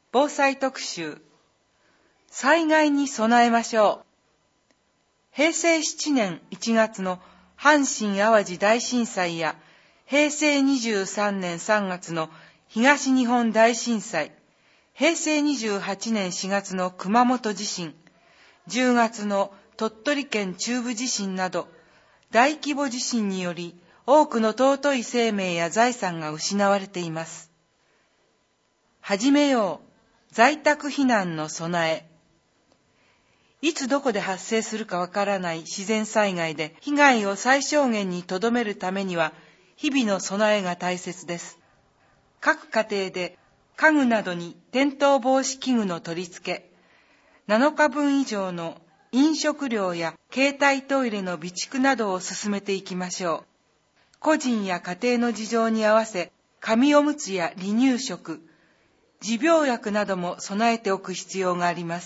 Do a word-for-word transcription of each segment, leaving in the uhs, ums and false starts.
防災特集、災害に備えましょう。へいせいしちねんいちがつの阪神・淡路大震災や、へいせいにじゅうさんねんさんがつの東日本大震災、へいせいにじゅうはちねんしがつの熊本地震、じゅうがつの鳥取県中部地震など、大規模地震により多くの尊い生命や財産が失われています。始めよう。在宅避難の備え。いつどこで発生するかわからない自然災害で被害を最小限にとどめるためには、日々の備えが大切です。各家庭で家具などに転倒防止器具の取り付け、なのかぶん以上の飲食料や携帯トイレの備蓄などを進めていきましょう。個人や家庭の事情に合わせ、紙おむつや離乳食、持病薬なども備えておく必要があります。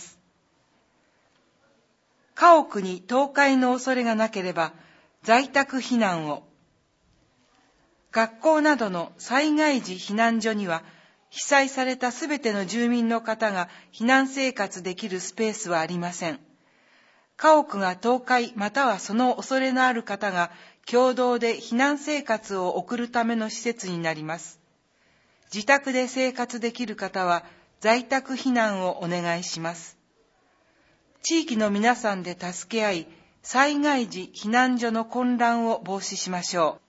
家屋に倒壊の恐れがなければ在宅避難を。学校などの災害時避難所には被災されたすべての住民の方が避難生活できるスペースはありません。家屋が倒壊またはその恐れのある方が共同で避難生活を送るための施設になります。自宅で生活できる方は在宅避難をお願いします。地域の皆さんで助け合い、災害時避難所の混乱を防止しましょ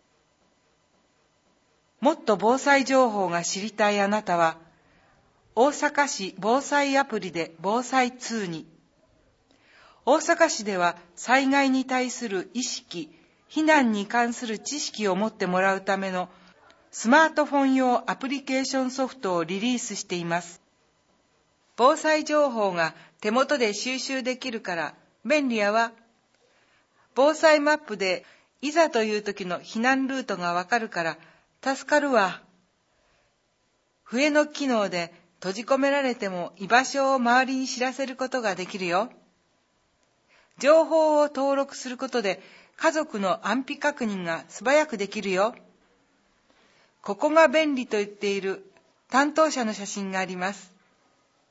う。もっと防災情報が知りたいあなたは、大阪市防災アプリで防災通に。大阪市では災害に対する意識、避難に関する知識を持ってもらうためのスマートフォン用アプリケーションソフトをリリースしています。防災情報が手元で収集できるから便利やわ。防災マップでいざという時の避難ルートがわかるから助かるわ。笛の機能で閉じ込められても居場所を周りに知らせることができるよ。情報を登録することで家族の安否確認が素早くできるよ。ここが便利と言っている担当者の写真があります。